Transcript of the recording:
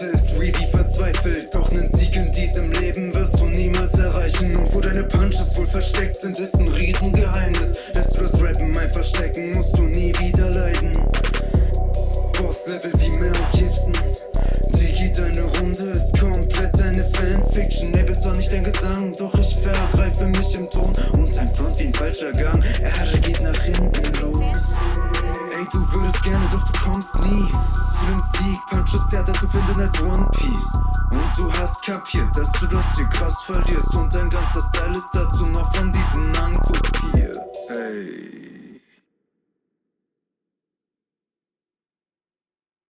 Heute ist Revi verzweifelt, doch nen Sieg in diesem Leben wirst du niemals erreichen. Und wo deine Punches wohl versteckt sind, ist ein Riesengeheimnis. Lässt du das Rappen einfach stecken, musst du nie wieder leiden. Boss-Level wie Mel Gibson. Digi, deine Runde ist komplett eine Fanfiction. Label zwar nicht dein Gesang, doch ich vergreife mich im Ton. Und ein Front wie ein falscher Gang, Erde geht nach hinten los. Ey, du würdest gerne, doch du kommst nie zu nem Sieg. Punches härter zu finden als One Piece. Und du hast kapiert, dass du das hier krass verlierst. Und dein ganzer Style ist dazu noch von diesen ankopiert. Ey.